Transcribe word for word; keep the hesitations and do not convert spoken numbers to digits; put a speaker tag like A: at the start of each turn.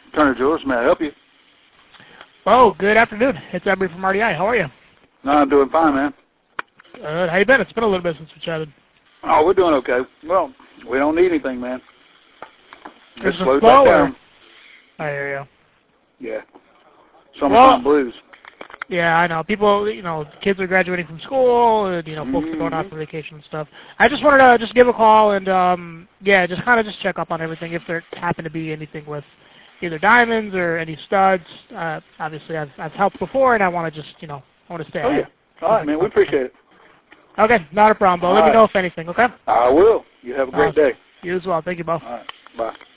A: Turner Jewelers, may I help you?
B: Oh, good afternoon. It's Emery from R D I. How are you?
A: No, I'm doing fine, man.
B: Good. How you been? It's been a little bit since we chatted.
A: Oh, we're doing okay. Well, we don't need anything, man.
B: Is
A: Just
B: it
A: slow
B: slow
A: back
B: or?
A: down.
B: I hear you.
A: Yeah. Summertime
B: Well,
A: blues.
B: Yeah, I know. People, you know, kids are graduating from school, and, you know, folks are going out
A: Mm-hmm.
B: for vacation and stuff. I just wanted to just give a call and, um, yeah, just kind of just check up on everything. If there happened to be anything with either diamonds or any studs. Uh, obviously, I've, I've helped before, and I want to just, you know, I want to stay
A: Oh,
B: ahead.
A: yeah. All right, man. We appreciate it.
B: Okay, not a problem, Bo.
A: All
B: Let
A: right.
B: me know if anything, okay?
A: I will. You have a great
B: Awesome.
A: day.
B: You as well. Thank you, Bo.
A: All right. Bye.